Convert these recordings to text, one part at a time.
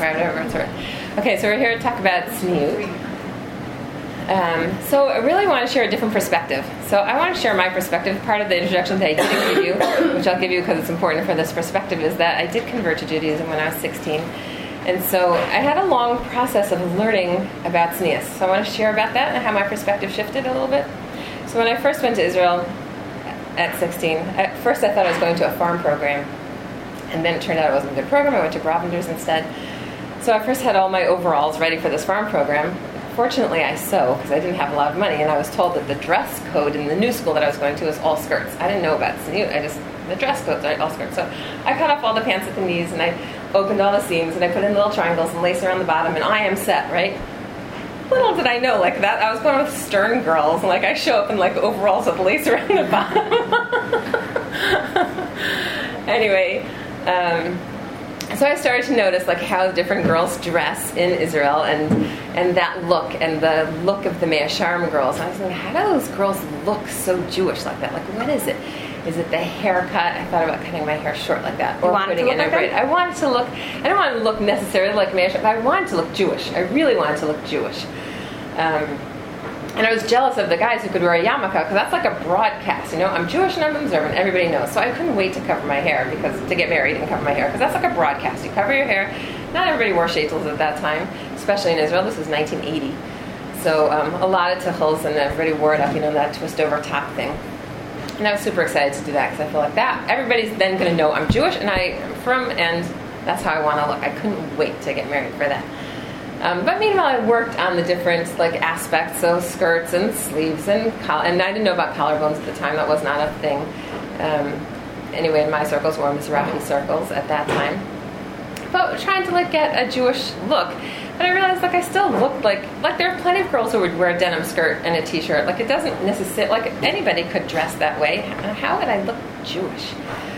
whatever it's worth. Okay, so we're here to talk about tzniut. So I really want to share a different perspective. So I want to share my perspective. Part of the introduction that I didn't give you, which I'll give you because it's important for this perspective, is that I did convert to Judaism when I was 16. And so I had a long process of learning about tznius. So I want to share about that and how my perspective shifted a little bit. So when I first went to Israel at 16, at first I thought I was going to a farm program. And then it turned out it wasn't a good program. I went to Bravenders instead. So I first had all my overalls ready for this farm program. Fortunately, I sew because I didn't have a lot of money, and I was told that the dress code in the new school that I was going to was all skirts. I didn't know about tzniut. The dress codes are all skirts. So I cut off all the pants at the knees, and I opened all the seams, and I put in little triangles and lace around the bottom, and I am set, right? Little did I know, like that, I was going with Stern girls, and like I show up in like overalls with lace around the bottom. Anyway. So I started to notice like how different girls dress in Israel and that look and the look of the Mea Shearim girls. And I was like, how do those girls look so Jewish like that? Like, what is it? Is it the haircut? I thought about cutting my hair short like that or putting it in a braid. I wanted to look. I didn't want to look necessarily like Mea Shearim, but I wanted to look Jewish. I really wanted to look Jewish. And I was jealous of the guys who could wear a yarmulke because that's like a broadcast, you know. I'm Jewish and I'm observant. Everybody knows. So I couldn't wait to cover my hair to get married and cover my hair because that's like a broadcast. You cover your hair. Not everybody wore shaitels at that time, especially in Israel. This was 1980. So a lot of tichels and everybody wore it up, you know, that twist over top thing. And I was super excited to do that because I feel like that everybody's then going to know I'm Jewish and I am from, and that's how I want to look. I couldn't wait to get married for that. But meanwhile, I worked on the different like aspects, so skirts and sleeves and I didn't know about collarbones at the time. That was not a thing. Anyway, in my circles, were Mizrahi circles at that time. But trying to like get a Jewish look. But I realized like I still looked like there are plenty of girls who would wear a denim skirt and a t-shirt. Like it doesn't necessarily, like anybody could dress that way. How would I look Jewish?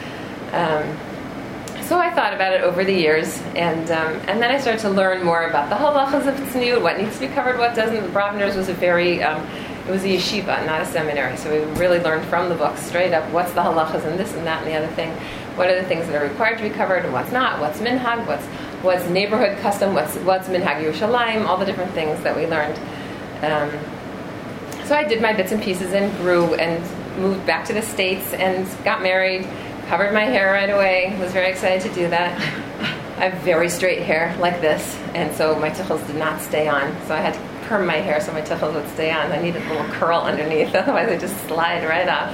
So I thought about it over the years, and then I started to learn more about the halachas of tzniut, what needs to be covered, what doesn't. Bravenders was it was a yeshiva, not a seminary, so we really learned from the books straight up what's the halachas and this and that and the other thing, what are the things that are required to be covered and what's not, what's minhag, what's neighborhood custom, what's minhag Yerushalayim, all the different things that we learned. So I did my bits and pieces and grew and moved back to the States and got married. Covered my hair right away. Was very excited to do that. I have very straight hair like this, and so my tichels did not stay on. So I had to perm my hair so my tichels would stay on. I needed a little curl underneath, otherwise they just slide right off.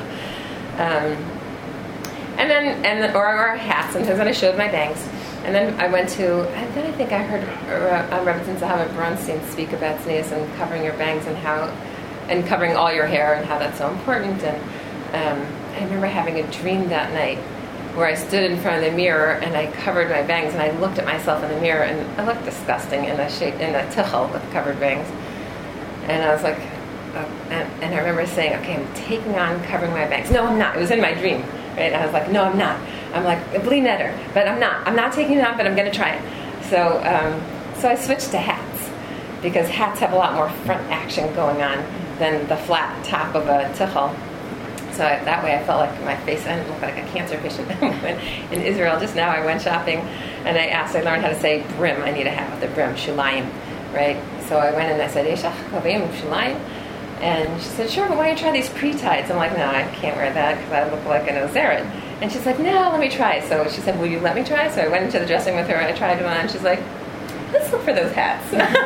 Or a hat. Sometimes when I showed my bangs. And then I went to. And then I think I heard Rebbe Zahava Bronstein speak about tznius and covering your bangs and covering all your hair and how that's so important. And I remember having a dream that night where I stood in front of the mirror and I covered my bangs and I looked at myself in the mirror and I looked disgusting in a tichel with covered bangs. And I was like, and I remember saying, okay, I'm taking on covering my bangs. No, I'm not. It was in my dream, right? I was like, no, I'm not. I'm like, bli neder, but I'm not. I'm not taking it on, but I'm going to try it. So I switched to hats because hats have a lot more front action going on than the flat top of a tichel. So that way I felt like my face, I didn't look like a cancer patient. In Israel just now I went shopping and I learned how to say brim. I need a hat with a brim, shulayim, right? So I went and I said, Yeshach kavim shulayim. And she said, sure, but why don't you try these pre-tights? I'm like, no, I can't wear that because I look like an Ozeret. And she's like, no, let me try. So she said, will you let me try? So I went into the dressing with her and I tried one on. And she's like, let's look for those hats.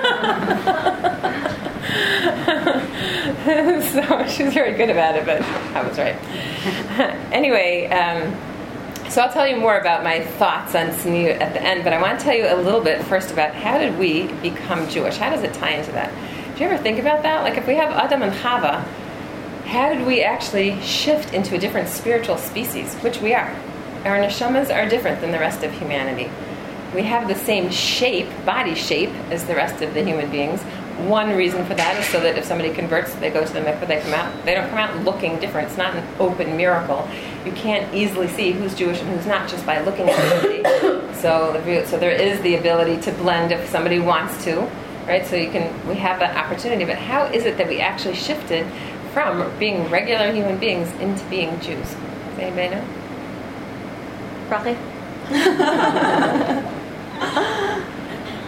So she was very good about it, but I was right. Anyway, so I'll tell you more about my thoughts on tzniut at the end, but I want to tell you a little bit first about how did we become Jewish? How does it tie into that? Do you ever think about that? Like if we have Adam and Chava, how did we actually shift into a different spiritual species, which we are? Our neshamas are different than the rest of humanity. We have the same shape, body shape, as the rest of the human beings. One reason for that is so that if somebody converts, they go to the mikveh, they don't come out looking different. It's not an open miracle. You can't easily see who's Jewish and who's not just by looking at somebody. So there is the ability to blend if somebody wants to, right? So we have that opportunity. But how is it that we actually shifted from being regular human beings into being Jews? Does anybody know? Rachi?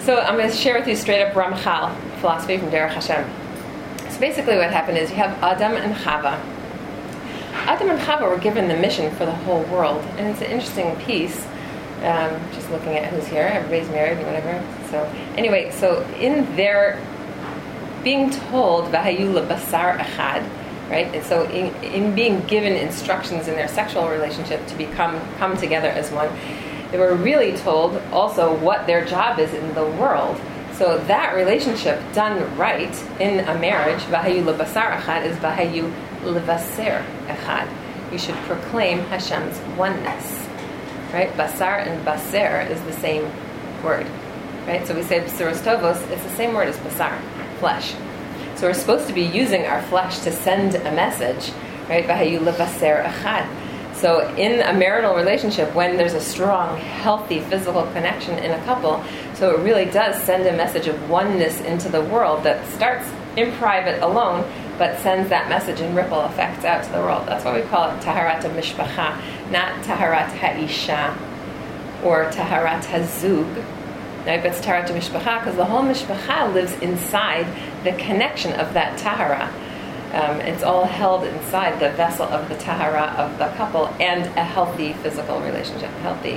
So I'm going to share with you straight up Ramchal, philosophy from Derech Hashem. So basically what happened is you have Adam and Chava. Adam and Chava were given the mission for the whole world, and it's an interesting piece. Just looking at who's here, everybody's married, whatever. So anyway, so in their being told Vahayu lebasar echad, right? And so in being given instructions in their sexual relationship to come together as one, they were really told also what their job is in the world. So that relationship done right in a marriage, Vahayu lebasar echad, is Vahayu levaser echad. You should proclaim Hashem's oneness. Right? Basar and baser is the same word. Right? So we say basiros tovos, it's the same word as basar, flesh. So we're supposed to be using our flesh to send a message, right? Vahayu levaser echad. So in a marital relationship, when there's a strong, healthy physical connection in a couple, so it really does send a message of oneness into the world that starts in private alone, but sends that message and ripple effects out to the world. That's why we call it Taharat HaMishpacha, not Taharat HaIsha or Taharat HaZug. Right? But it's Taharat HaMishpacha because the whole Mishpacha lives inside the connection of that Tahara. It's all held inside the vessel of the Tahara of the couple and a healthy physical relationship.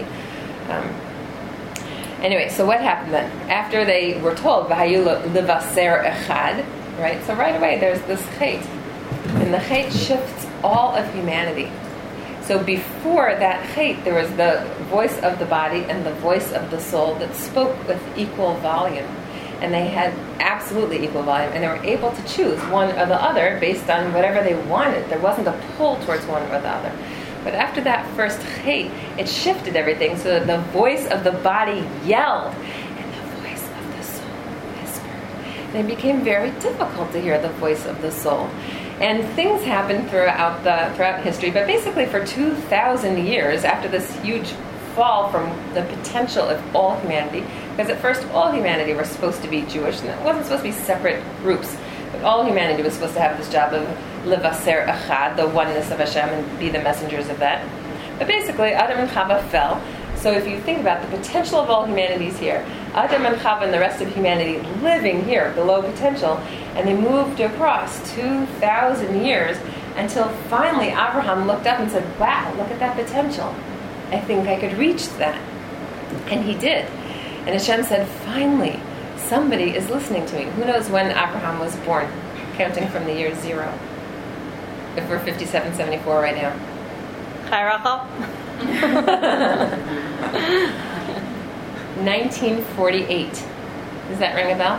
Anyway, so what happened then? After they were told, Vahayu levaser echad, right? So right away there's this chait. And the chait shifts all of humanity. So before that chait, there was the voice of the body and the voice of the soul that spoke with equal volume. And they had absolutely equal volume. And they were able to choose one or the other based on whatever they wanted. There wasn't a pull towards one or the other. But after that first chait, it shifted everything so that the voice of the body yelled and the voice of the soul whispered. And it became very difficult to hear the voice of the soul. And things happened throughout history, but basically for 2,000 years after this huge fall from the potential of all humanity, because at first all humanity were supposed to be Jewish, and it wasn't supposed to be separate groups, but all humanity was supposed to have this job of levaser echad, the oneness of Hashem, and be the messengers of that. But basically, Adam and Chava fell. So if you think about the potential of all humanities here, Adam and Chava and the rest of humanity living here below potential, and they moved across 2,000 years until finally Abraham looked up and said, wow, look at that potential. I think I could reach that. And he did. And Hashem said, finally, somebody is listening to me. Who knows when Abraham was born, counting from the year 0? If we're 5774 right now. Hi, Rachel. 1948. Does that ring a bell?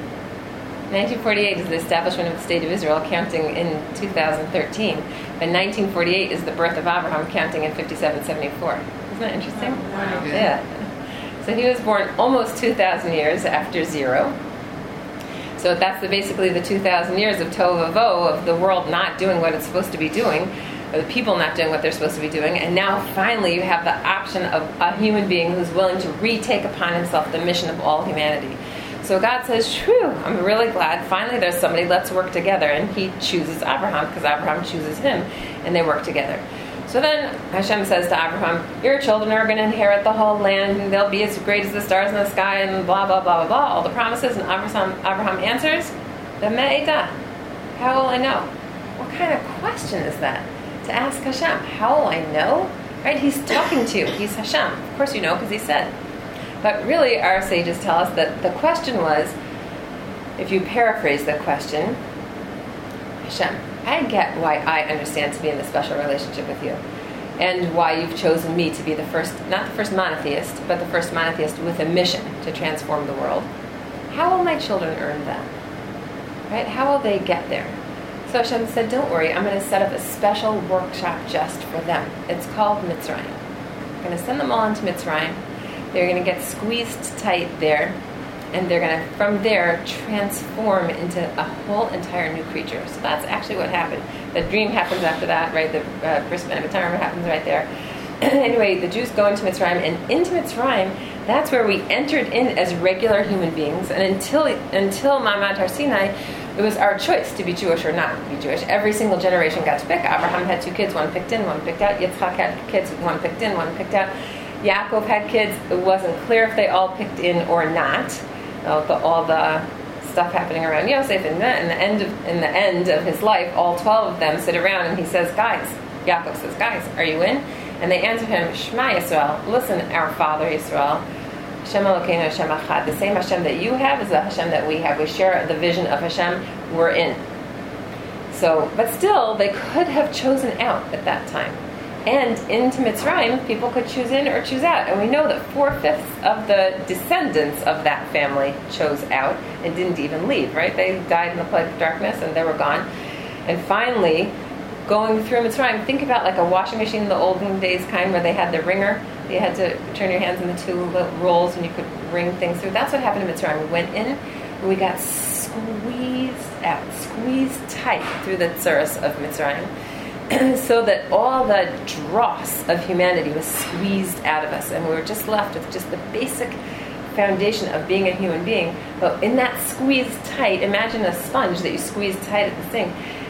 1948 is the establishment of the State of Israel, counting in 2013. And 1948 is the birth of Abraham, counting in 5774. Isn't that interesting? Wow. Yeah. So he was born almost 2,000 years after 0. So that's basically the 2,000 years of tohu vavohu, of the world not doing what it's supposed to be doing, or the people not doing what they're supposed to be doing. And now finally you have the option of a human being who's willing to retake upon himself the mission of all humanity. So God says, "True, I'm really glad. Finally, there's somebody. Let's work together." And He chooses Abraham because Abraham chooses him, and they work together. So then Hashem says to Abraham, "Your children are going to inherit the whole land, and they'll be as great as the stars in the sky," and blah blah blah blah blah. All the promises, and Abraham answers, "The me'edah. How will I know?" What kind of question is that to ask Hashem? How will I know? Right? He's talking to you. He's Hashem. Of course, you know because He said. But really, our sages tell us that the question was, if you paraphrase the question, Hashem, I get why I understand to be in a special relationship with you, and why you've chosen me to be the first, not the first monotheist, but the first monotheist with a mission to transform the world. How will my children earn that? Right? How will they get there? So Hashem said, don't worry, I'm going to set up a special workshop just for them. It's called Mitzrayim. I'm going to send them all into Mitzrayim. They're going to get squeezed tight there, and they're going to, from there, transform into a whole entire new creature. So that's actually what happened. The dream happens after that, right? The Bris Ben Avitar happens right there. Anyway, the Jews go into Mitzrayim, and into Mitzrayim, that's where we entered in as regular human beings. And until Ma'amad Har Sinai, it was our choice to be Jewish or not to be Jewish. Every single generation got to pick. Abraham had 2 kids, 1 picked in, 1 picked out. Yitzchak had kids, 1 picked in, 1 picked out. Yaakov had kids. It wasn't clear if they all picked in or not. all the stuff happening around Yosef. In the end of his life, all 12 of them sit around, and he says, "Guys," Yaakov says, "Guys, are you in?" And they answer him, "Shema Yisrael, listen, our Father Yisrael, Hashem Elokeinu Hashem Echad. The same Hashem that you have is the Hashem that we have. We share the vision of Hashem. We're in." So, but still, they could have chosen out at that time. And into Mitzrayim, people could choose in or choose out. And we know that 4/5 of the descendants of that family chose out and didn't even leave, right? They died in the plague of darkness and they were gone. And finally, going through Mitzrayim, think about like a washing machine in the olden days kind where they had the wringer. You had to turn your hands in the two rolls and you could wring things through. That's what happened in Mitzrayim. We went in and we got squeezed out, squeezed tight through the tsuras of Mitzrayim. So that all the dross of humanity was squeezed out of us, and we were just left with just the basic foundation of being a human being. But in that squeezed tight, imagine a sponge that you squeeze tight at the sink.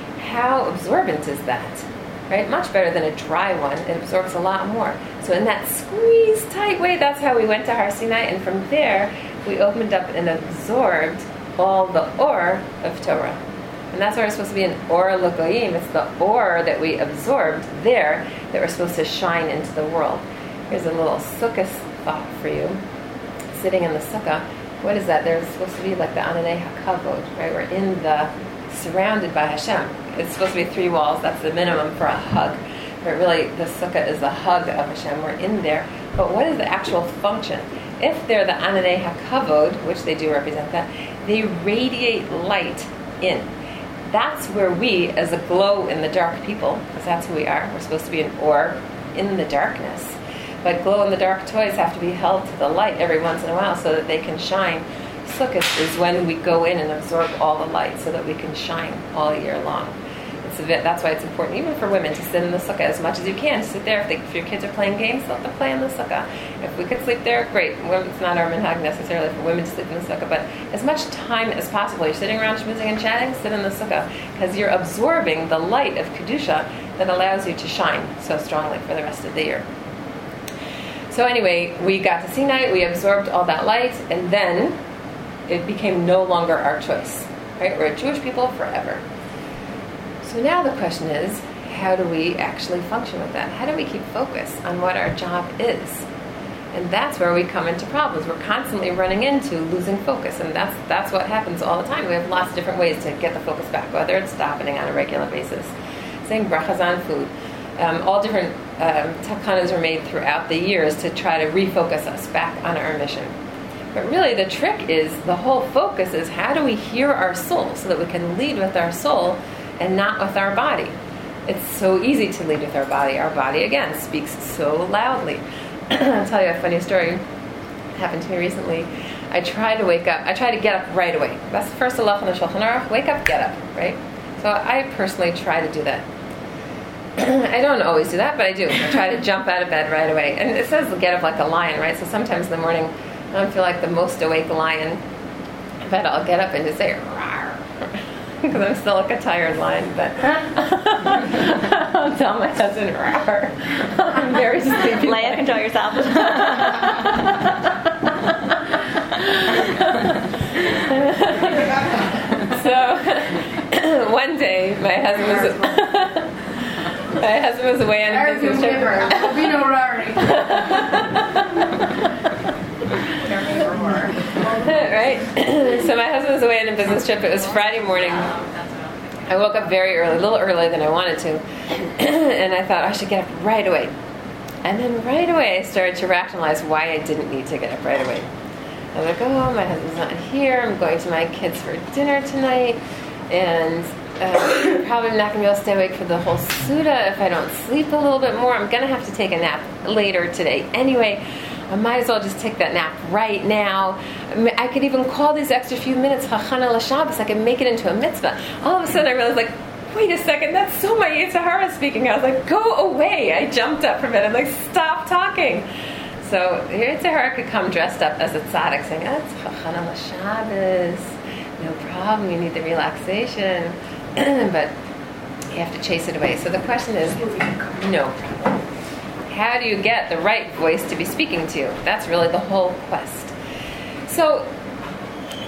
How absorbent is that? Right? Much better than a dry one. It absorbs a lot more. So in that squeezed tight way, that's how we went to Har Sinai, and from there we opened up and absorbed all the or of Torah. And that's why we're supposed to be an or l'goyim. It's the or that we absorbed there that we're supposed to shine into the world. Here's a little sukkah thought for you. Sitting in the sukkah, what is that? There's supposed to be like the ananei hakavod, right? We're surrounded by Hashem. It's supposed to be 3 walls. That's the minimum for a hug. But really, the sukkah is the hug of Hashem. We're in there. But what is the actual function? If they're the ananei hakavod, which they do represent that, they radiate light in. That's where we, as a glow in the dark people, because that's who we are, we're supposed to be an or in the darkness. But glow in the dark toys have to be held to the light every once in a while so that they can shine. Sukkot is when we go in and absorb all the light so that we can shine all year long. That's why it's important, even for women, to sit in the sukkah as much as you can. Sit there. If your kids are playing games, let them play in the sukkah. If we could sleep there, great. It's not our minhag necessarily for women to sleep in the sukkah, but as much time as possible. You're sitting around schmoozing and chatting, sit in the sukkah, because you're absorbing the light of Kedusha that allows you to shine so strongly for the rest of the year. So anyway, we got to Sinai, we absorbed all that light, and then it became no longer our choice. Right? We're a Jewish people forever. So now the question is, how do we actually function with that? How do we keep focus on what our job is? And that's where we come into problems. We're constantly running into losing focus, and that's what happens all the time. We have lots of different ways to get the focus back, whether it's davening on a regular basis, saying brachas on food. All different takanas are made throughout the years to try to refocus us back on our mission. But really the trick is, the whole focus is, how do we hear our soul so that we can lead with our soul and not with our body? It's so easy to lead with our body. Our body, again, speaks so loudly. I'll tell you a funny story. It happened to me recently. I try to get up right away. That's the first halach in the Shulchan Aruch. Wake up, get up, right? So I personally try to do that. I don't always do that, but I do. I try to jump out of bed right away. And it says get up like a lion, right? So sometimes in the morning, I don't feel like the most awake lion, but I'll get up and just say, rawr, because I'm still like a tired lion, but I'll tell my husband, rawr, I'm very sleepy. Leah, control yourself. So, one day, my husband was away on a business trip. There'll be no roaring. Right? So my husband was away on a business trip. It was Friday morning. I woke up very early, a little earlier than I wanted to. And I thought I should get up right away. And then right away I started to rationalize why I didn't need to get up right away. I was like, oh, my husband's not here. I'm going to my kids for dinner tonight. And I'm probably not going to be able to stay awake for the whole Suda if I don't sleep a little bit more. I'm going to have to take a nap later today. Anyway, I might as well just take that nap right now. I could even call these extra few minutes Hachana l'Shabbos. I could make it into a mitzvah. All of a sudden I realized, like, wait a second, that's so my Yetzer Hara speaking. I was like, go away. I jumped up from it. I'm like, stop talking. So Yetzer Hara could come dressed up as a tzaddik saying, that's Hachana l'Shabbos. No problem, you need the relaxation. But you have to chase it away. So the question is, no problem. How do you get the right voice to be speaking to you? That's really the whole quest. So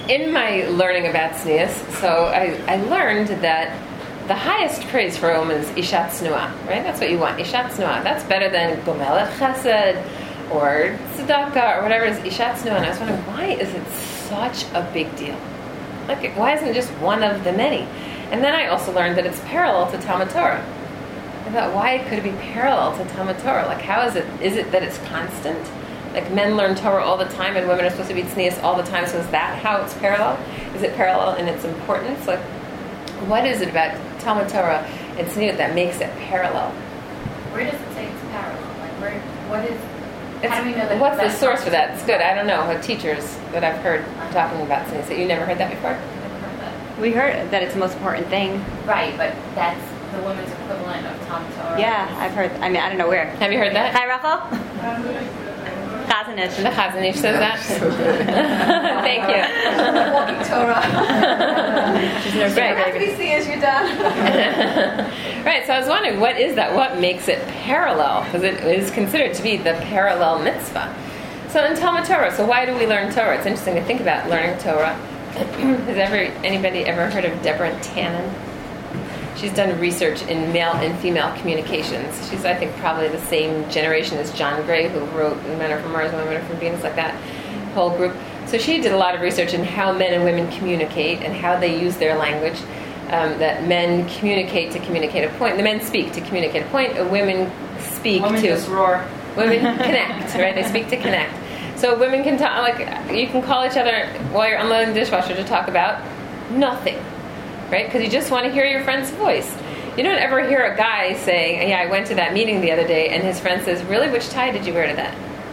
in my learning about tznius, so I learned that the highest praise for a woman is ishat tznuah, right? That's what you want, ishat tznuah. That's better than gomelet chesed or tzedakah or whatever it is, ishat tznuah. And I was wondering, why is it such a big deal? Like, why isn't it just one of the many? And then I also learned that it's parallel to Talmud Torah. I thought, why could it be parallel to Talmud Torah? Like, how is it? Is it that it's constant? Like, men learn Torah all the time and women are supposed to be tznius all the time, so is that how it's parallel? Is it parallel in its importance? Like, what is it about Talmud Torah and tzniut that makes it parallel? Where does it say it's parallel? Like, what is... how do we know that? What's the source for that? It's good. I don't know. Teachers that I've heard talking about tznius. You never heard that before? I've never heard that. We heard that it's the most important thing. Right, but that's the women's equivalent of Talmud Torah. Yeah, I've heard. I mean, I don't know where. Have you heard that? Hi, Rachel. Chazanish. The Chazanish says that. Thank you. Walking Torah. She's nursing her After baby. you see as you're done. Right, so I was wondering, what is that? What makes it parallel? Because it is considered to be the parallel mitzvah. So in Talmud Torah, so why do we learn Torah? It's interesting to think about learning Torah. Has anybody ever heard of Deborah Tannen? She's done research in male and female communications. She's, I think, probably the same generation as John Gray, who wrote Men Are From Mars, Women Are From Venus, like that whole group. So she did a lot of research in how men and women communicate and how they use their language. That men communicate to communicate a point. The men speak to communicate a point. Women speak Women to... just roar. Women connect, right? They speak to connect. So women can talk, like, you can call each other while you're unloading the dishwasher to talk about nothing, right? Because you just want to hear your friend's voice. You don't ever hear a guy saying, yeah, I went to that meeting the other day, and his friend says, really, which tie did you wear to that?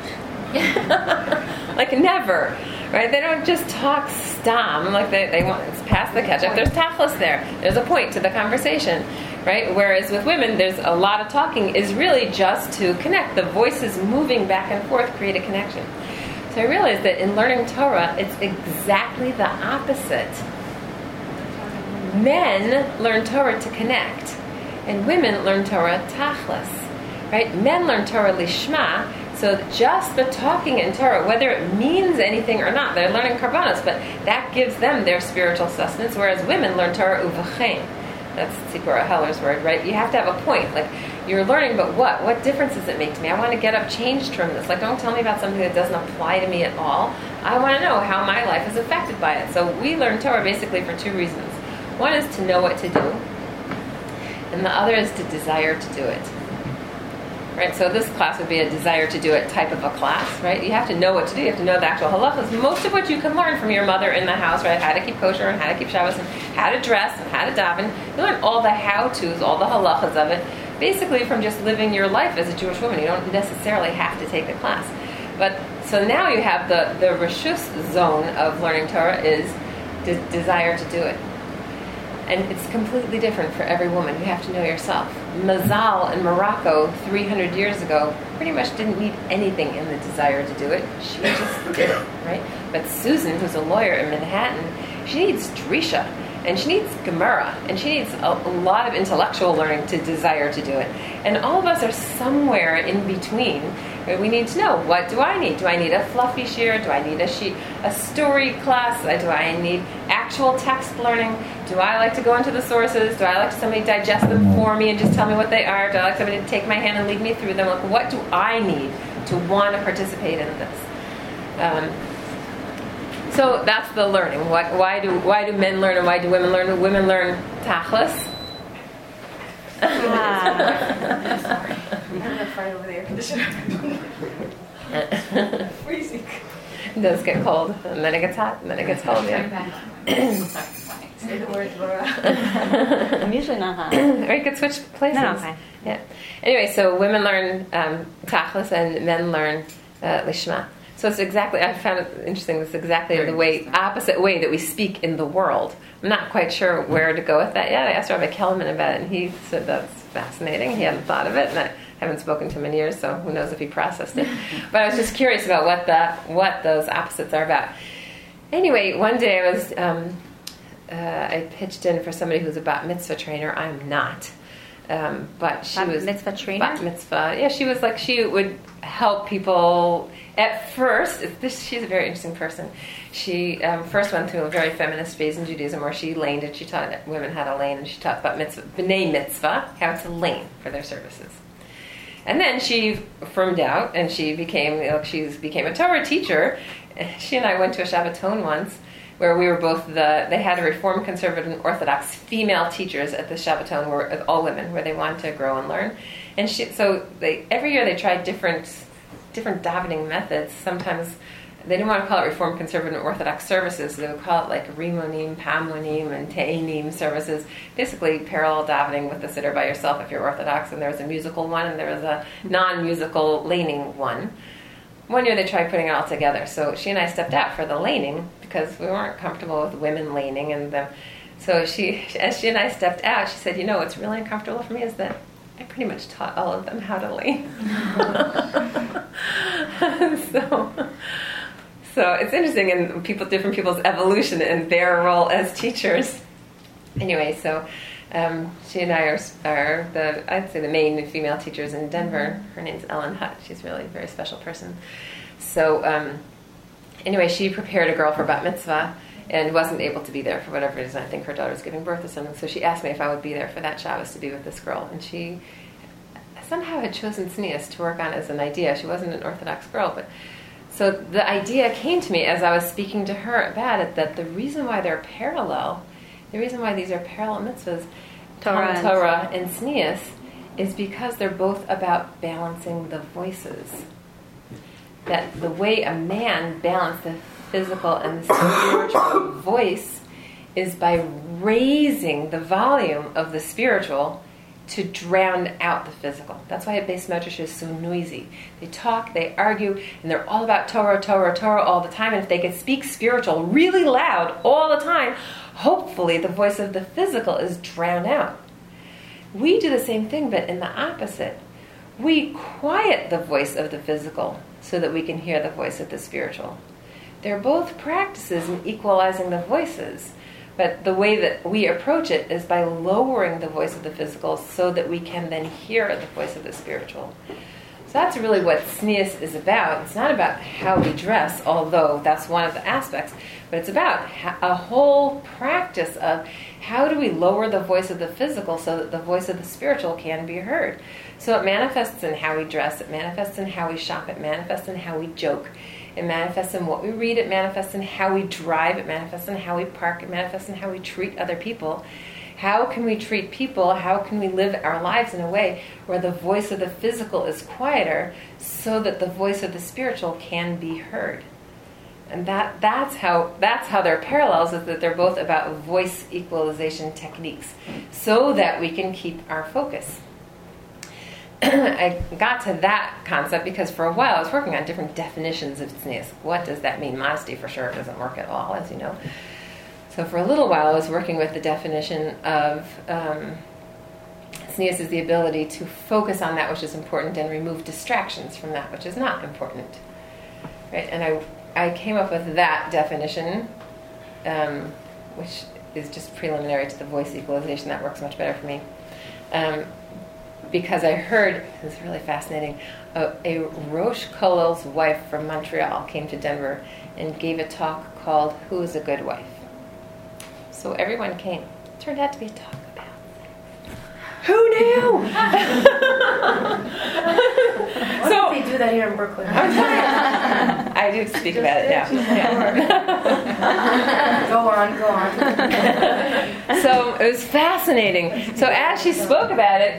Like, never, right? They don't just talk stam, like they want, it's past the ketchup. There's tachlis there. There's a point to the conversation, right? Whereas with women, there's a lot of talking is really just to connect. The voices moving back and forth create a connection. So I realized that in learning Torah, it's exactly the opposite. Men learn Torah to connect, and women learn Torah tachlis, right? Men learn Torah lishma, so just the talking in Torah, whether it means anything or not, they're learning karbanos, but that gives them their spiritual sustenance, whereas women learn Torah uvachem. That's Tzipora Heller's word, right? You have to have a point. Like, you're learning, but what? What difference does it make to me? I want to get up changed from this. Like, don't tell me about something that doesn't apply to me at all. I want to know how my life is affected by it. So we learn Torah basically for two reasons. One is to know what to do, and the other is to desire to do it. Right? So this class would be a desire to do it type of a class, right? You have to know what to do. You have to know the actual halachas. Most of what you can learn from your mother in the house, right? How to keep kosher and how to keep Shabbos and how to dress and how to daven. You learn all the how-tos, all the halachas of it, basically from just living your life as a Jewish woman. You don't necessarily have to take the class. But so now you have the reshus zone of learning Torah is desire to do it. And it's completely different for every woman. You have to know yourself. Mazal in Morocco 300 years ago pretty much didn't need anything in the desire to do it. She just did it, right? But Susan, who's a lawyer in Manhattan, she needs Drisha, and she needs Gemara, and she needs a lot of intellectual learning to desire to do it. And all of us are somewhere in between. We need to know, what do I need? Do I need a fluffy shear? Do I need a story class? Do I need actual text learning? Do I like to go into the sources? Do I like somebody to digest them for me and just tell me what they are? Do I like somebody to take my hand and lead me through them? Like, what do I need to want to participate in this? So that's the learning. Why do men learn and why do women learn? Women learn tachlis. Sorry. I'm going to fight over the air conditioner. Freezing. It does get cold, and then it gets hot, and then it gets cold. Yeah. Say the word, Laura. I'm usually not hot. Or you could switch places. No, okay. Yeah. Anyway, so women learn tachlis and men learn lishma. So it's exactly, I found it interesting, it's exactly the opposite way that we speak in the world. I'm not quite sure where to go with that yet. I asked Rabbi Kellerman about it, and he said that's fascinating. He hadn't thought of it, and I haven't spoken to him in years, so who knows if he processed it. But I was just curious about what those opposites are about. Anyway, one day I was, I pitched in for somebody who's a bat mitzvah trainer. I'm not. But she Bat was mitzvah trainer? Bat mitzvah. Yeah, she was like, she would help people. At first, she's a very interesting person. She first went through a very feminist phase in Judaism where she laned and she taught women how to lane, and she taught Bat mitzvah, b'nai mitzvah, how to lane for their services. And then she firmed out and she became a Torah teacher. She and I went to a Shabbaton once where we were both they had a Reform, Conservative, and Orthodox female teachers at the Shabbaton, were all women, where they wanted to grow and learn. And every year they tried different davening methods. Sometimes they didn't want to call it Reform, Conservative, and Orthodox services, so they would call it like Rimonim, Pamonim, and Te'enim services, basically parallel davening with the Siddur by yourself if you're Orthodox, and there was a musical one and there was a non-musical laning one. One year they tried putting it all together, so she and I stepped out for the laning because we weren't comfortable with women laning, and so as she and I stepped out, she said, what's really uncomfortable for me is that I pretty much taught all of them how to lane. So it's interesting in different people's evolution and their role as teachers. Anyway, so she and I are I'd say the main female teachers in Denver. Her name's Ellen Hutt. She's really a very special person. So anyway, she prepared a girl for bat mitzvah and wasn't able to be there for whatever reason. I think her daughter was giving birth or something. So she asked me if I would be there for that Shabbos to be with this girl. And she somehow had chosen tznius to work on as an idea. She wasn't an Orthodox girl, but so the idea came to me as I was speaking to her about it, that the reason why they're parallel, the reason why these are parallel mitzvahs, Torah and tznius, is because they're both about balancing the voices. That the way a man balances the physical and the spiritual voice is by raising the volume of the spiritual to drown out the physical. That's why a Beis Medrash is so noisy. They talk, they argue, and they're all about Torah, Torah, Torah all the time. And if they can speak spiritual really loud all the time, hopefully the voice of the physical is drowned out. We do the same thing, but in the opposite. We quiet the voice of the physical so that we can hear the voice of the spiritual. They're both practices in equalizing the voices. But the way that we approach it is by lowering the voice of the physical so that we can then hear the voice of the spiritual. So that's really what tznius is about. It's not about how we dress, although that's one of the aspects, but it's about a whole practice of how do we lower the voice of the physical so that the voice of the spiritual can be heard. So it manifests in how we dress, it manifests in how we shop, it manifests in how we joke. It manifests in what we read, it manifests in how we drive, it manifests in how we park, it manifests in how we treat other people. How can we treat people? How can we live our lives in a way where the voice of the physical is quieter so that the voice of the spiritual can be heard? And that's how they're parallels, is that they're both about voice equalization techniques so that we can keep our focus. I got to that concept because for a while I was working on different definitions of tznius. What does that mean? Modesty for sure doesn't work at all, as you know. So for a little while I was working with the definition of tznius is the ability to focus on that which is important and remove distractions from that which is not important. Right? And I came up with that definition, which is just preliminary to the voice equalization. That works much better for me. Because I heard, this is really fascinating, a Rosh Kollel's wife from Montreal came to Denver and gave a talk called Who is a Good Wife? So everyone came. It turned out to be a talk about sex. Who knew? So they do that here in Brooklyn. I do speak about it now. Yeah. Go on. So it was fascinating. So as she spoke about it,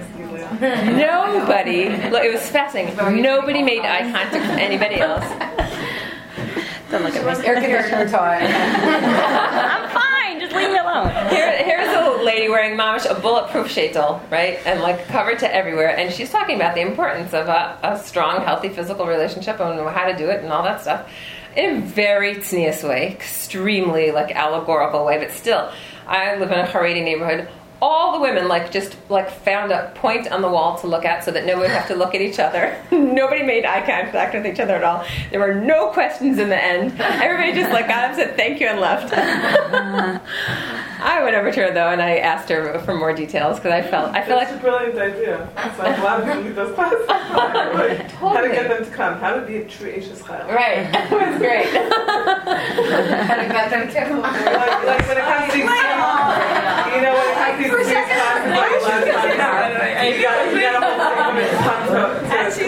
it was fascinating. Nobody made eye contact with anybody else. Don't look at me. Air toy. I'm fine. Just leave me alone. Here's a lady wearing mamish, a bulletproof sheitel, right, and like covered to everywhere, and she's talking about the importance of a strong, healthy physical relationship and how to do it and all that stuff in a very tznius way, extremely like allegorical way, but still, I live in a Haredi neighborhood. all the women just found a point on the wall to look at so that nobody would have to look at each other. Nobody made eye contact with each other at all. There were no questions in the end. Everybody just got up, said thank you, and left. I went over to her though, and I asked her for more details because I feel like it's a brilliant idea. It's like a lot of people need those classes. Like, how to get them to come? How to be a true Ashes Chayil? Right, it was great. How to get them to come. Like when it comes to these, you know, when it comes to these classes, like a lot of times, you got a whole thing when it comes to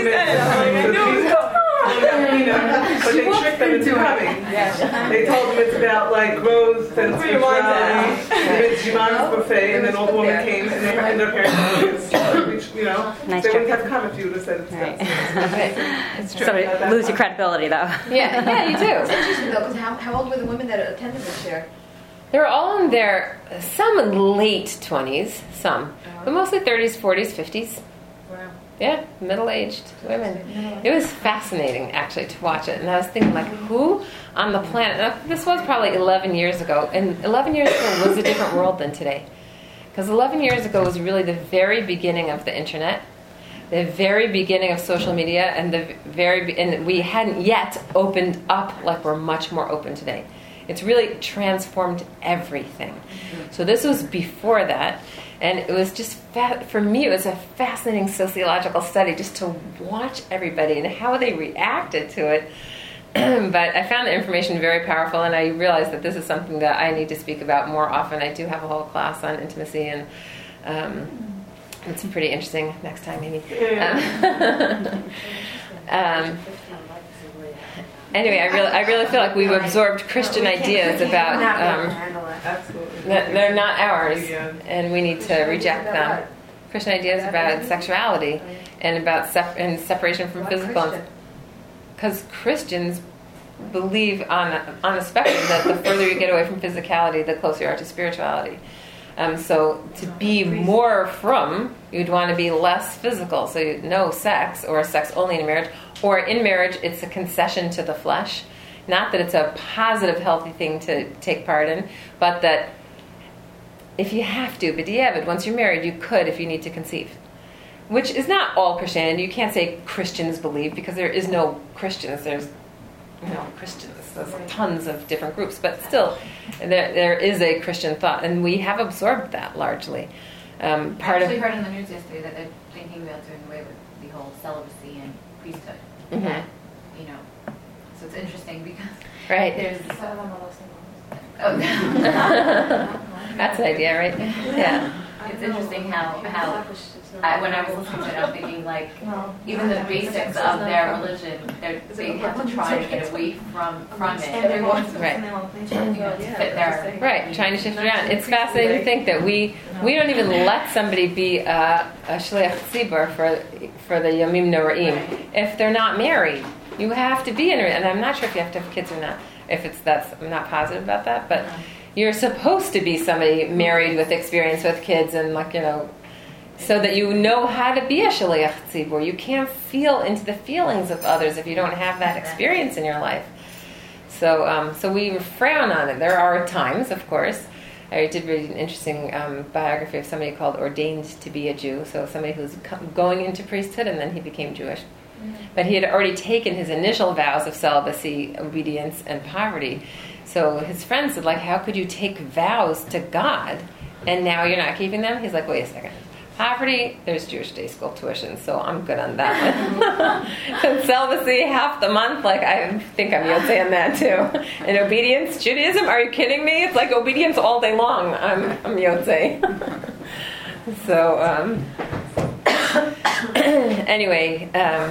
but they tricked them into coming. They told them it's about growth and spirituality. It's Jiman's buffet, and then all the women came, and their parents, Nice they trick. wouldn't have come if you would have said it's It's true. So lose your credibility, though. Yeah, you do. It's interesting though, because how old were the women that attended this year? They were all in their, some late 20s, some, but mostly 30s, 40s, 50s. Wow. Yeah, middle-aged women. It was fascinating, actually, to watch it. And I was thinking, who on the planet... Now, this was probably 11 years ago. And 11 years ago was a different world than today. Because 11 years ago was really the very beginning of the internet, the very beginning of social media, and and we hadn't yet opened up like we're much more open today. It's really transformed everything. So this was before that. And it was just, for me, it was a fascinating sociological study just to watch everybody and how they reacted to it. But I found the information very powerful, and I realized that this is something that I need to speak about more often. I do have a whole class on intimacy, and it's pretty interesting next time, maybe. Anyway, I really feel like we've absorbed Christian ideas about... they're not ours, and we need to reject them. Christian ideas about sexuality and about separation from physical. Because Christians believe on a spectrum that the further you get away from physicality, the closer you are to spirituality. So to be more from, you'd want to be less physical. So no sex, or sex only in marriage. Or in marriage, it's a concession to the flesh. Not that it's a positive, healthy thing to take part in, but that if you have to, b'diavad, once you're married, you could if you need to conceive. Which is not all Christianity. You can't say Christians believe, because there is no Christians. There's Christians. There's tons of different groups. But still, there is a Christian thought, and we have absorbed that largely. I actually heard on the news yesterday that they're thinking about doing away with the whole celibacy and priesthood. Mm-hmm. That, so it's interesting because right. there's... That's an idea, right? Yeah. It's interesting how when I was listening to it, I'm thinking even the basics of their religion, they have to try to get away from it. Everyone's right. To fit their right, trying to shift it around. It's fascinating to think that we don't even let somebody be a shliach tzibur for the Yomim Noraim if they're not married. You have to be in it, and I'm not sure if you have to have kids or not. I'm not positive about that, but you're supposed to be somebody married with experience with kids and so that you know how to be a shliach tzibur. You can't feel into the feelings of others if you don't have that experience in your life. So we frown on it. There are times, of course. I did read an interesting biography of somebody called Ordained to be a Jew. So somebody who's going into priesthood and then he became Jewish. But he had already taken his initial vows of celibacy, obedience, and poverty. So his friends said, how could you take vows to God and now you're not keeping them? He's like, wait a second. Poverty, there's Jewish day school tuition, so I'm good on that one. And celibacy, half the month, I think I'm Yotzei on that too. And obedience, Judaism, are you kidding me? It's like obedience all day long. I'm Yotzei. So, anyway,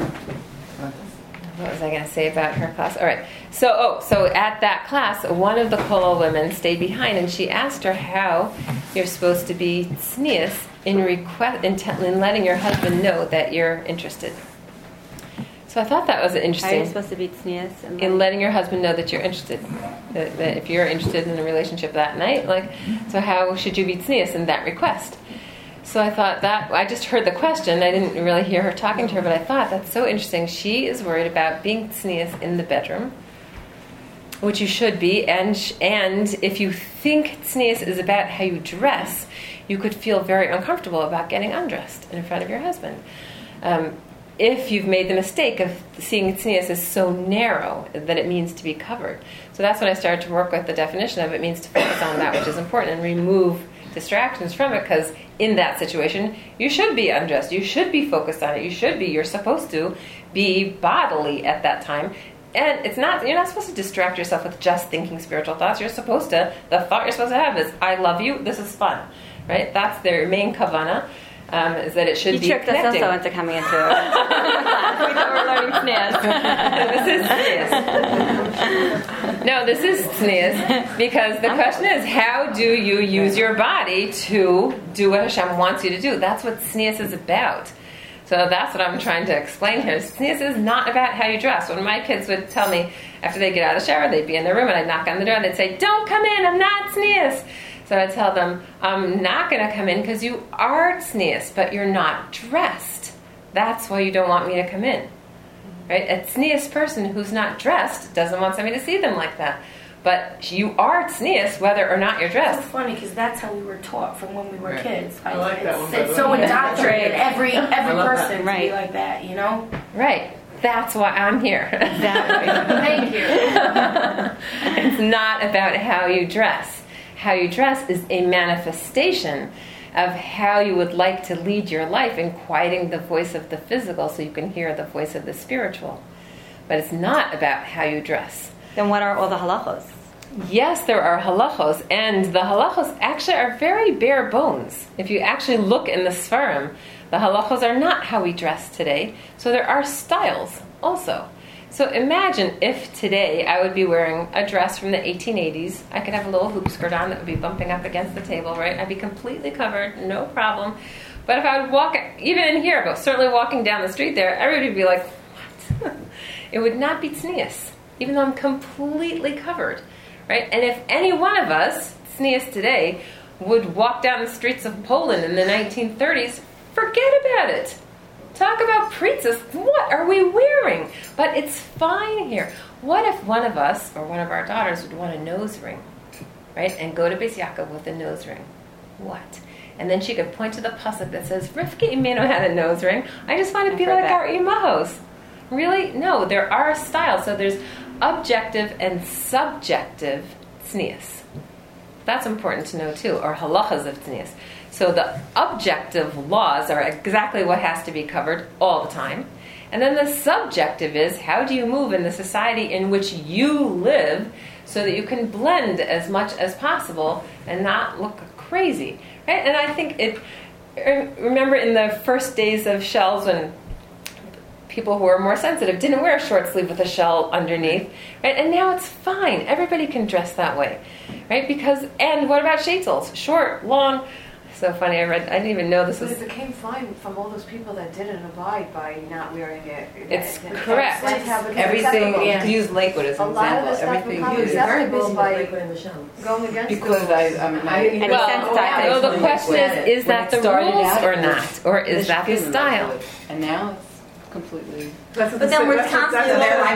what was I going to say about her class? All right. So at that class, one of the Kollel women stayed behind, and she asked her how you're supposed to be tznius in letting your husband know that you're interested. So I thought that was interesting. How are you supposed to be tznius? In letting your husband know that you're interested. That if you're interested in a relationship that night, so how should you be tznius in that request? So I thought I just heard the question. I didn't really hear her talking to her, but I thought that's so interesting. She is worried about being tznius in the bedroom. which you should be, and if you think tznius is about how you dress, you could feel very uncomfortable about getting undressed in front of your husband. If you've made the mistake of seeing tznius as so narrow that it means to be covered. So that's when I started to work with the definition of it means to focus on that which is important and remove distractions from it, because in that situation, you should be undressed. You should be focused on it. You're supposed to be bodily at that time. And you're not supposed to distract yourself with just thinking spiritual thoughts. The thought you're supposed to have is, I love you, this is fun. Right? That's their main kavana. Is that it should be connecting. You tricked us also into coming into class. We thought we were learning tznius. No, this is tznius, because the question is, how do you use your body to do what Hashem wants you to do? That's what tznius is about. So that's what I'm trying to explain here. Tznius is not about how you dress. When my kids would tell me, after they get out of the shower, they'd be in their room, and I'd knock on the door, and they'd say, don't come in, I'm not tznius. So I tell them, I'm not going to come in because you are tznius, but you're not dressed. That's why you don't want me to come in. Right? A tznius person who's not dressed doesn't want somebody to see them like that. But you are tznius whether or not you're dressed. It's funny because that's how we were taught from when we were kids. I like that one. It's so indoctrinated. Every person to right. be like that, you know? Right. That's why I'm here. Thank you. It's not about how you dress. How you dress is a manifestation of how you would like to lead your life in quieting the voice of the physical so you can hear the voice of the spiritual. But it's not about how you dress. Then what are all the halachos? Yes, there are halachos, and the halachos actually are very bare bones. If you actually look in the Sfarim, the halachos are not how we dress today, so there are styles also. So imagine if today I would be wearing a dress from the 1880s. I could have a little hoop skirt on that would be bumping up against the table, right? I'd be completely covered, no problem. But if I would walk, even in here, but certainly walking down the street there, everybody would be like, what? It would not be tznius, even though I'm completely covered, right? And if any one of us, tznius today, would walk down the streets of Poland in the 1930s, forget about it. Talk about princess. What are we wearing? But it's fine here. What if one of us or one of our daughters would want a nose ring, right? And go to Beis Yaakov with a nose ring. What? And then she could point to the pasuk that says, Rivka Imenu had a nose ring. I just want to be like our imahos. Really? No, there are styles. So there's objective and subjective tznius. That's important to know too, or halachas of tznius. So the objective laws are exactly what has to be covered all the time. And then the subjective is, how do you move in the society in which you live so that you can blend as much as possible and not look crazy, right? And I think remember in the first days of shells when people who were more sensitive didn't wear a short sleeve with a shell underneath, right? And now it's fine. Everybody can dress that way, right? And what about shaitels? Short, long. So funny, I didn't even know this was... But it became fine from all those people that didn't abide by not wearing it. It's correct. Everything, use Lakewood as an example. Everything is acceptable by going against because the question is that the rules or not? Or is that the style? And now it's completely... But then we're constantly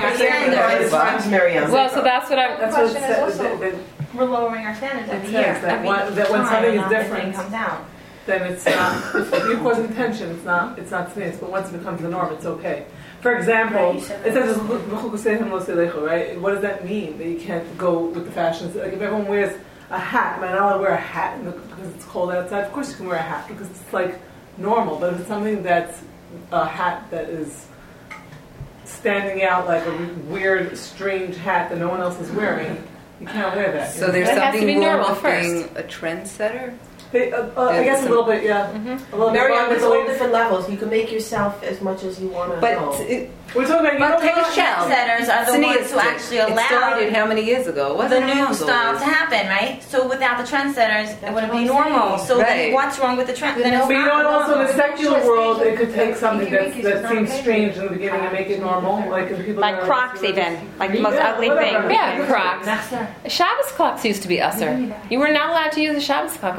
Well, so that's what I'm... The question is also... We're lowering our standards every year. That when something is different, comes out. then it's not. If you cause intention, it's not tznius. But once it becomes the norm, it's okay. For example, it says right. What does that mean? That you can't go with the fashions? Like if everyone wears a hat, am I not allowed to wear a hat because it's cold outside? Of course you can wear a hat because it's like normal. But if it's something that's a hat that is standing out like a weird, strange hat that no one else is wearing. You can't wear that. So there's something wrong with being a trendsetter? I guess a little bit, yeah. Mm-hmm. A little Miriam, it's all different levels. You can make yourself as much as you want to. But we're talking about trendsetters are the ones who actually allow. It started how many years ago? The new style to happen, right? So without the trendsetters, it wouldn't be normal. So then what's wrong with the trend? Then it's but you know, also in the secular world, it could take something that seems strange in the beginning and make it normal, like in people like Crocs, even like the most ugly thing. Yeah, Crocs. Shabbos clocks used to be usher. You were not allowed to use a Shabbos clock when they first came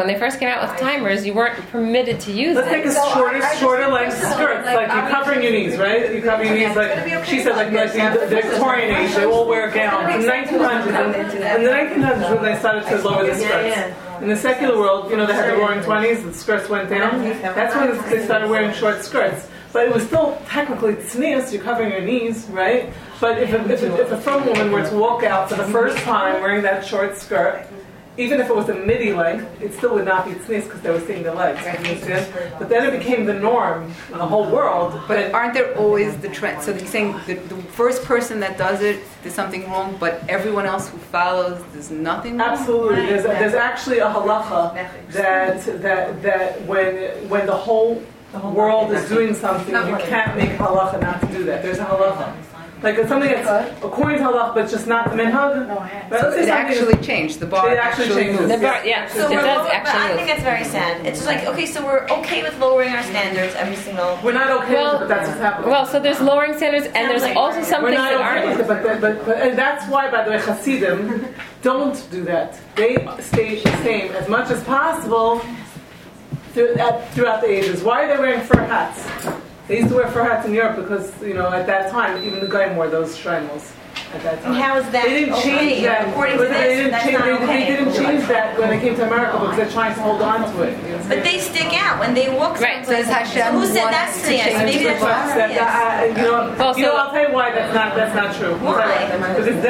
came out with timers, you weren't permitted to use Let's it. take a shorter length skirts, like you're covering your knees, right? You're covering your knees, like she said, like the Victorian age, they all wear gowns. In the 1900s, when they started to lower the skirts. In the secular world, they had the Roaring 20s, the skirts went down. That's when they started wearing short skirts. But it was still technically tznius, you're covering your knees, right? But if a frum woman were to walk out for the first time wearing that short skirt, even if it was a midi length, it still would not be tznius because they were seeing their legs. But then it became the norm in the whole world. But aren't there always the trend? So you're saying the first person that does it, there's something wrong, but everyone else who follows, there's nothing wrong? Absolutely. There's actually a halacha that when the whole world is doing something, you can't make halacha not to do that. There's a halacha. Like it's something that's according to halacha, but just not the minhag. So it actually changed. The bar actually moved. The bar, yeah, So it does but actually I move. think it's very sad. It's just like, okay, so we're okay with lowering our standards every single... We're not okay with it, but that's what's happening. Well, so there's lowering standards, and there's also some We're things not that okay aren't. with it, but and that's why, by the way, Hasidim don't do that. They stay the same as much as possible throughout the ages. Why are they wearing fur hats? They used to wear fur hats in Europe because, at that time, even the Goyim wore those shtreimels at that time. And how is that They didn't change okay? that. According to this, that's not They okay. didn't change that when they came to America because they're trying to hold on to it. But they stick out when they walk. Right. someplace. So Hashem Who said wants that's to tznius? change Maybe the that's not tznius. I'll tell you why that's not true. Why? Because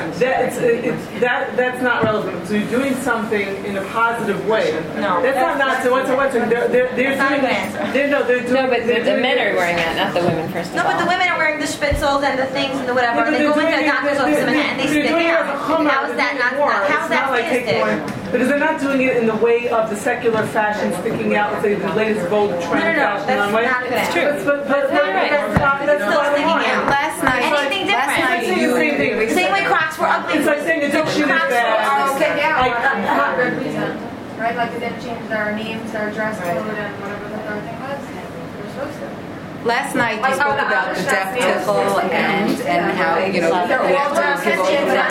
that's not relevant. So you're doing something in a positive way. No. That's not. So what's they're doing? not a good answer. No, but the men are wearing that, not the women. First of No, all. but the women are wearing the spitzels and the things and the whatever. Yeah, but They go they're into a doing it- doctor's office in Manhattan and they stick out. How is that not? How is that tznius? Because they're not doing it in the way of the secular fashion sticking out, let's say the latest Vogue trend No, fashion. that's way. not a good answer. But that's Still bottom sticking line. out. Last night, Anything different. Same way Crocs were ugly. It's like saying addiction is Crocs bad. were okay. Not represent, right? Like they didn't change their names, their dress code, and whatever the third thing was. They were supposed to. last night you spoke about the deaf tickle and how we have to give over that.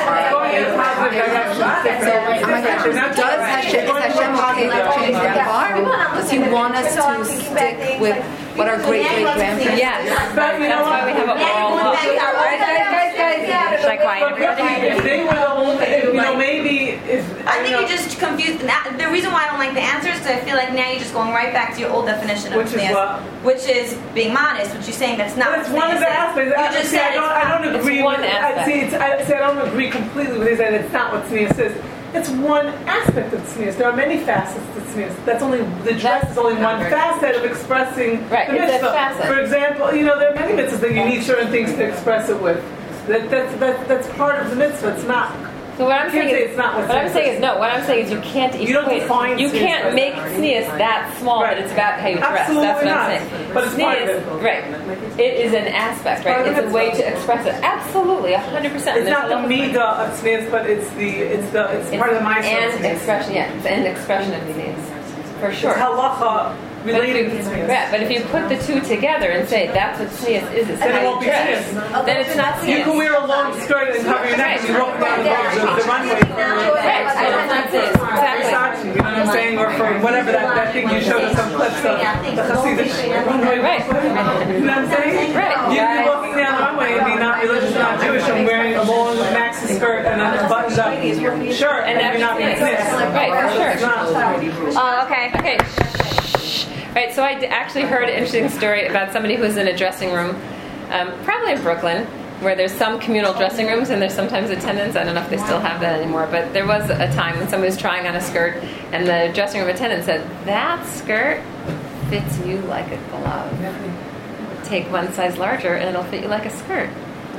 So I'm like, is Hashem okay to change that bar? Does He want us to stick with what our great grandparents? Yes. But you know That's why we have an oral law. Guys. Should I quiet everybody? If they were the only, maybe if I think you're just confused. The reason why I don't like the answer is because I feel like now you're just going right back to your old definition of Which is tznius, what? which is being modest, which you're saying that's not. That's one of the aspects. You just said I don't agree. It's one with, aspect. I don't agree completely with this, and it's not what tznius is. It's one aspect of tznius. There are many facets to tznius. That's only the dress is only one facet of expressing Right, the it's a mitzvah. facet. For example, there are many mitzvahs that you need certain things to express it with. That's part of the mitzvah. It's not. So what I'm You can't saying say is, it's not what what I'm tznius saying is. is no. What I'm saying is you can't equate. You don't define You tznius can't by make that. tznius that small Right. that it's about how you dress. Absolutely That's what not. I'm saying. But it's part of Tznius, it. right? It is an aspect, Part right? of It's the a way mitzvah. to express it. Absolutely, 100%. It's not the miga of tznius, but it's part of the mindset. and expression. Yeah, it's an expression of tznius, for sure. It's halacha But related to if, tznius. yeah, but if you put the two together and say that's what tznius is, it's Then it how you won't be dress, tznius. then it's not You tznius. can wear a long skirt and cover your neck. You walk down the runway. Right, so it's not tznius. Exactly. Versace, you know what I'm saying? Or for whatever that thing you showed us some clips of. The Hasidic runway. Right. You know what I'm saying? Right. You can be walking down the runway and be not religious, not Jewish, and wearing a long maxi skirt and a buttoned up shirt, and you're not being tznius. Right, for sure. It's not. Okay. Okay. Right. So I actually heard an interesting story about somebody who was in a dressing room, probably in Brooklyn, where there's some communal dressing rooms and there's sometimes attendants. I don't know if they still have that anymore, but there was a time when somebody was trying on a skirt, and the dressing room attendant said, "That skirt fits you like a glove. Take one size larger, and it'll fit you like a skirt."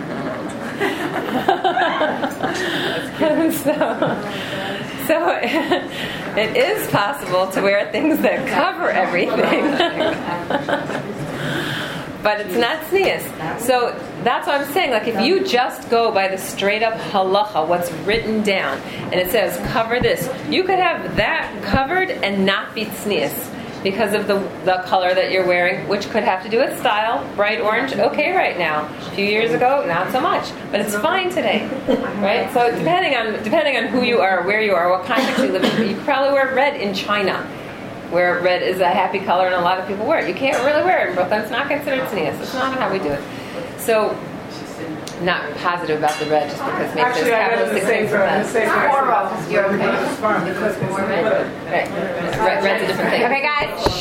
So it is possible to wear things that cover everything. But it's not tznius. So that's what I'm saying. Like if you just go by the straight up halacha, what's written down, and it says cover this, you could have that covered and not be tznius because of the color that you're wearing, which could have to do with style. Bright orange, okay right now. A few years ago, not so much. But it's fine today, right? So depending on who you are, where you are, what country you live in, you probably wear red in China. where red is a happy color and a lot of people wear it. You can't really wear it in Brooklyn. It's not considered tznius. It's not how we do it. So, not positive about the red just because maybe Actually, there's capitalistic things with that. You're okay. Right. Red's a different thing. Okay, guys.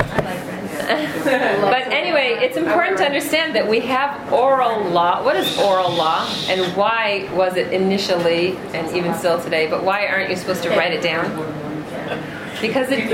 But anyway, it's important to understand that we have oral law. What is oral law, and why was it initially, and even still today? But why aren't you supposed to write it down? Because it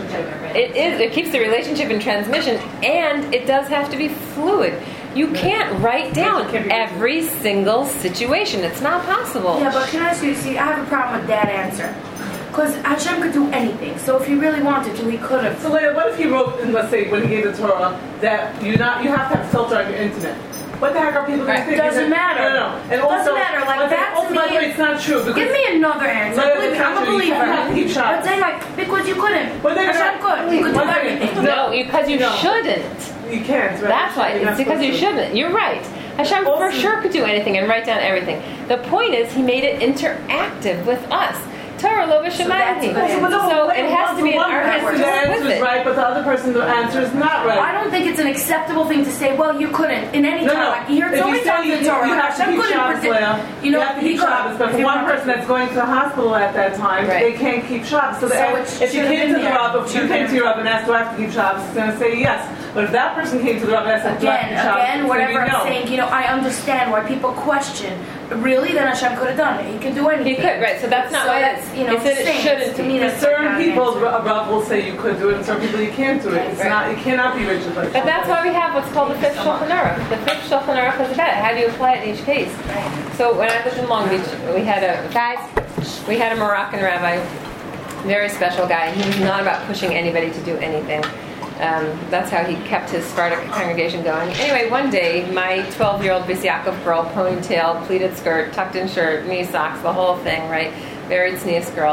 keeps the relationship in transmission, and it does have to be fluid. You can't write down every single situation. It's not possible. Yeah, but can I ask you, I have a problem with that answer. Because Hashem could do anything. So if he really wanted to, he could have. So what if he wrote, let's say, when he gave the Torah, that you have to have a filter on your internet? What the heck are people going to think? It doesn't matter. No. And also, doesn't matter. Like, that's me. It's not true. Give me another answer. Believe me, I'm a believer. But say, because you couldn't. Hashem could. You could do everything. No, because you shouldn't. You can't. Right? That's why. It's because you shouldn't. You're right. Hashem for sure could do anything and write down everything. The point is, he made it interactive with us. Torah lo b'shamayim. So it has to be an artist the answer with is it. right, but the other person, the answer is not right. I don't think it's an acceptable thing to say, well, you couldn't in any time. Like, you hear so many times in the Torah, you have to keep Shabbos, Leah. You have to keep Shabbos, but for one person that's going to the hospital at that time, they can't keep Shabbos. So if you came to the Rav, if you came to your Rav and asked, do I have to keep Shabbos, he's going to say yes. But if that person came to the Rav and asked, do I have to keep Shabbos, again, whatever I'm saying, I understand why people question. Really, then Hashem could have done it. He can do anything. He could, right? So that's not why it's. He said it shouldn't. To me, for certain people, Rav will say you could do it, and certain people you can't do it. It's not. It cannot be rigid like that. But that's why we have what's called the fifth Shulchan Aruch. The fifth Shulchan Aruch is about it. How do you apply it in each case? So when I lived in Long Beach, we had a Moroccan rabbi, very special guy. He was not about pushing anybody to do anything. That's how he kept his Sephardic congregation going. Anyway, one day, my 12-year-old Bis Yaakov girl, ponytail, pleated skirt, tucked-in shirt, knee socks, the whole thing, right? Very tznius girl,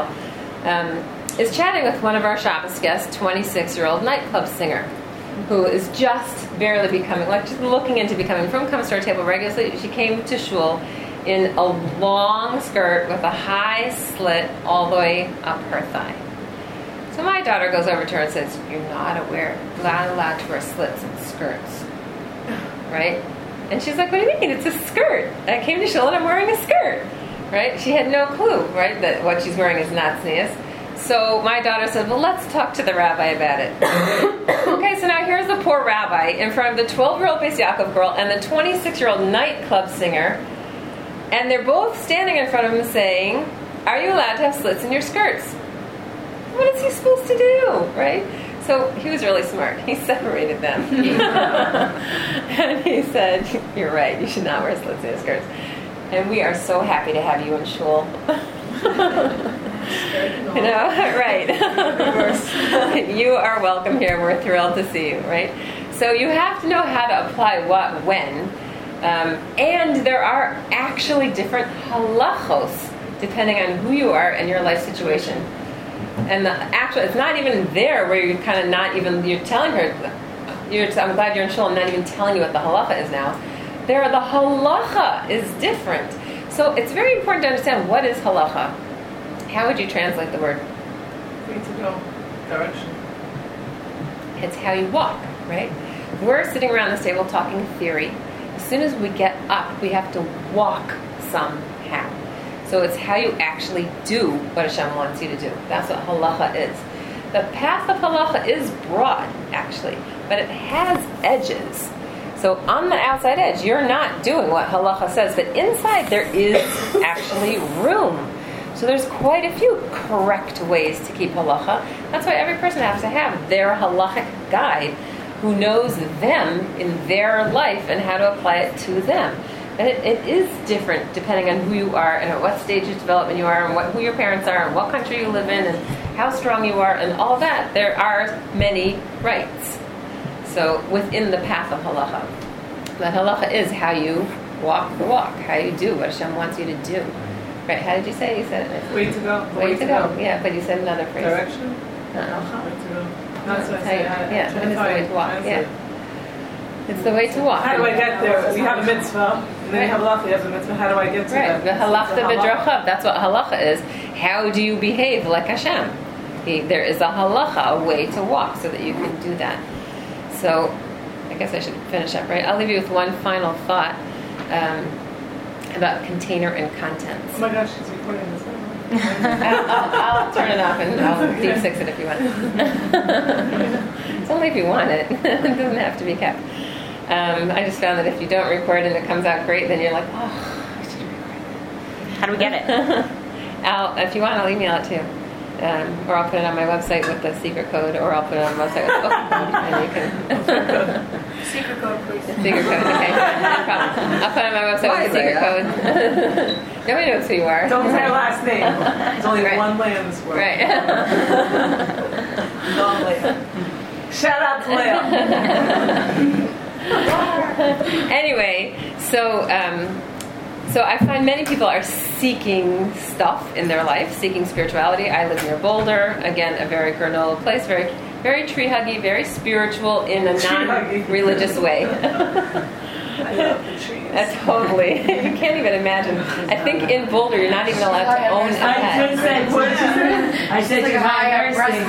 is chatting with one of our Shabbos guests, 26-year-old nightclub singer, who is just barely becoming, just looking into becoming, comes to our table regularly. She came to shul in a long skirt with a high slit all the way up her thigh. So my daughter goes over to her and says, you're not allowed to wear slits in skirts. Right? And she's like, what do you mean? It's a skirt. I came to shul and I'm wearing a skirt. Right? She had no clue, right, that what she's wearing is not tznius. So my daughter said, well, let's talk to the rabbi about it. Okay, so now here's the poor rabbi in front of the 12-year-old Beis Yaakov girl and the 26-year-old nightclub singer. And they're both standing in front of him saying, are you allowed to have slits in your skirts? What is he supposed to do, right? So he was really smart. He separated them. And he said, you're right, you should not wear slits in your skirts. And we are so happy to have you in shul. Right. You are welcome here. We're thrilled to see you, right? So you have to know how to apply what, when. And there are actually different halachos depending on who you are and your life situation. And it's not even there where you're kind of not even, you're telling her, I'm glad you're in shul, I'm not even telling you what the halacha is now. The halacha is different. So it's very important to understand what is halacha. How would you translate the word? Way to go. Direction. It's how you walk, right? We're sitting around this table talking theory. As soon as we get up, we have to walk somehow. So it's how you actually do what Hashem wants you to do. That's what halacha is. The path of halacha is broad, actually, but it has edges. So on the outside edge, you're not doing what halacha says, but inside there is actually room. So there's quite a few correct ways to keep halacha. That's why every person has to have their halachic guide who knows them in their life and how to apply it to them. And it is different depending on who you are and at what stage of development you are and who your parents are and what country you live in and how strong you are and all that. There are many rights. So within the path of halacha. But halacha is how you walk the walk, how you do what Hashem wants you to do. Right, how did you say? You said it. Way to go. Way to go. Yeah, but you said another phrase. Direction? Way to go. That's what I say. Yeah, but it's the way to walk. Yeah. It's the way to walk. How do I get there? You have a mitzvah, and then you have halacha, you have a mitzvah. How do I get to that? Right, the halachta b'drachav. That's what halacha is. How do you behave like Hashem? there is a halacha, a way to walk, so that you can do that. So, I guess I should finish up, right? I'll leave you with one final thought about container and contents. Oh my gosh, she's recording this one. I'll turn it off and I'll deep six it if you want. It's only if you want it. It doesn't have to be kept. I just found that if you don't record and it comes out great, then you're like, oh, I should record it. How do we get it? If you want, I'll email it to you. Or I'll put it on my website with the secret code, or I'll put it on my website with the book code, and you can... Secret code, please. Secret code, okay. No problem. I'll put it on my website with the secret code. Nobody knows who you are. Don't say her last name. There's only one Leah in this world. Right. Non-Leah. Shout out to Leah. Anyway, so I find many people are seeking stuff in their life, seeking spirituality. I live near Boulder, again, a very granola place, very, very tree huggy, very spiritual in a non-religious way. I love the trees. Totally. You can't even imagine. I think in Boulder, you're not even allowed to own a pet. I said Like you a high have breast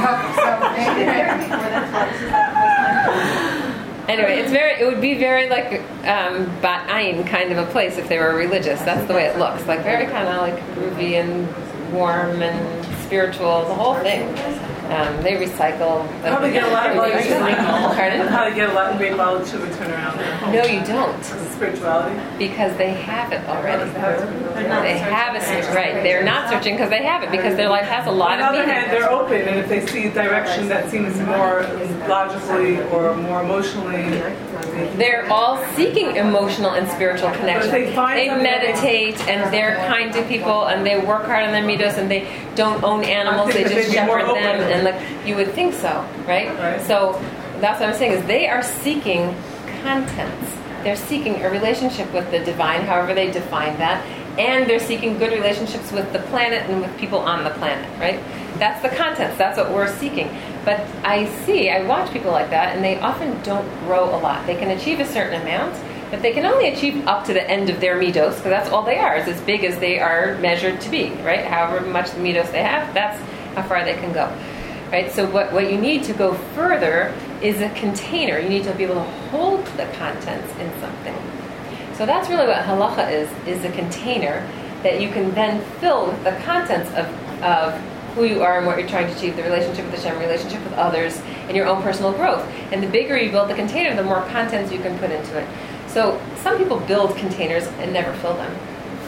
Anyway, it would be very like Bat Ayin kind of a place if they were religious. That's the way it looks. Like very kind of like groovy and warm and spiritual, the whole thing. They recycle. Probably get a lot of money. Pardon? Probably get a lot of great bottled sugar turn around there. No, you don't. Spirituality. Because they have it already. They have it, right. They're not searching because they have it, because their life has a lot of On the meaning. other hand, they're open, and if they see a direction that seems more logically or more emotionally... They're all seeking emotional and spiritual connection. They meditate, and they're kind to people, and they work hard on their midos, and they don't own animals, they just shepherd them, and like you would think so, right? So that's what I'm saying, is they are seeking contents. They're seeking a relationship with the divine, however they define that, and they're seeking good relationships with the planet and with people on the planet, right? That's the contents. That's what we're seeking. But I watch people like that, and they often don't grow a lot. They can achieve a certain amount, but they can only achieve up to the end of their midos, because that's all they are, is as big as they are measured to be, right? However much the midos they have, that's how far they can go, right? So what you need to go further is a container. You need to be able to hold the contents in something. So that's really what halacha is a container that you can then fill with the contents of who you are and what you're trying to achieve, the relationship with Hashem, relationship with others, and your own personal growth. And the bigger you build the container, the more contents you can put into it. So some people build containers and never fill them,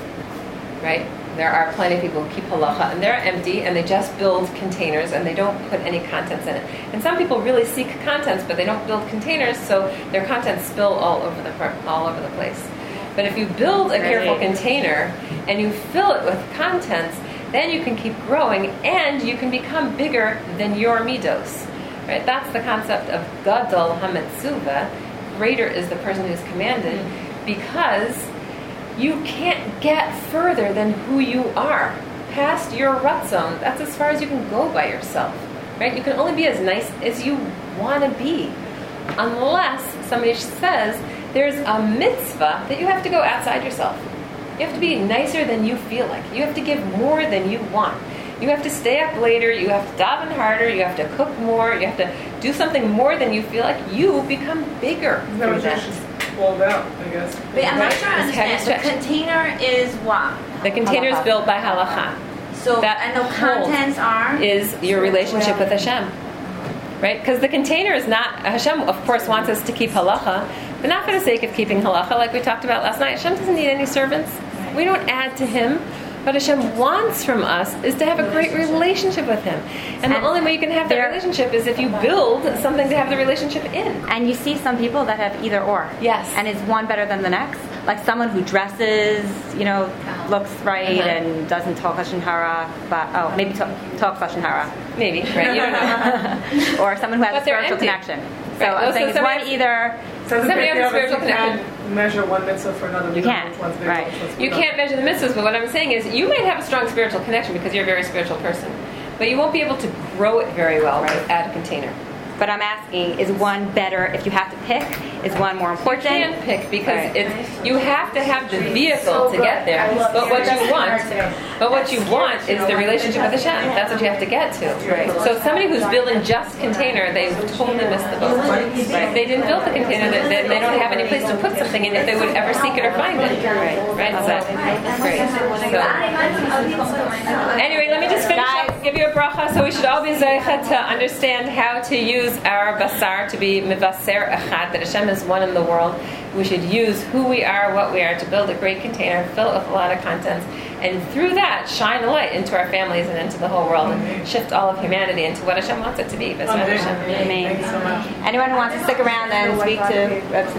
right? There are plenty of people who keep halacha and they're empty and they just build containers and they don't put any contents in it. And some people really seek contents, but they don't build containers, so their contents spill all over the place. But if you build a careful container and you fill it with contents, then you can keep growing and you can become bigger than your midos. Right? That's the concept of gadol hametzuva. Greater is the person who is commanded, because you can't get further than who you are. Past your ratzon, that's as far as you can go by yourself. Right? You can only be as nice as you want to be. Unless somebody says there's a mitzvah that you have to go outside yourself. You have to be nicer than you feel like. You have to give more than you want. You have to stay up later. You have to daven harder. You have to cook more. You have to do something more than you feel like. You become bigger. No, that's just walled out, I guess. But I'm not sure I understand. The container is what? The container is built by halacha. So, and the contents is your relationship with Hashem. Right? Because the container is not, Hashem of course wants us to keep halacha, but not for the sake of keeping halacha, like we talked about last night. Hashem doesn't need any servants. We don't add to Him. What Hashem wants from us is to have a great relationship with Him. And the only way you can have that relationship is if you build something to have the relationship in. And you see some people that have either or. Yes. And is one better than the next? Like someone who dresses, looks right and doesn't talk Lashon Hara, but maybe talks Lashon Hara. Maybe, right? You don't know. Or someone who has a spiritual connection. So right. I'm saying it's one either. Somebody has a spiritual connection. Measure one mitzvah for another. You can't. Right. You can't measure the mitzvahs, but what I'm saying is you might have a strong spiritual connection because you're a very spiritual person, but you won't be able to grow it very well without a container. But I'm asking, is one better? If you have to pick, is one more important? You can't pick because you have to have the vehicle to get there. But what you want is the relationship with Hashem. That's what you have to get to. Right. So somebody who's building just container, they totally missed the boat. Right. If they didn't build the container, then they don't have any place to put something in if they would ever seek it or find it. Right. So great. So anyway, let me just finish up, give you a bracha. So we should all be zeicha to understand how to use our basar to be mivaser echad, that Hashem is one in the world. We should use who we are, what we are, to build a great container, fill it with a lot of contents, and through that, shine a light into our families and into the whole world, and shift all of humanity into what Hashem wants it to be. Amen. Anyone who wants to stick around and speak to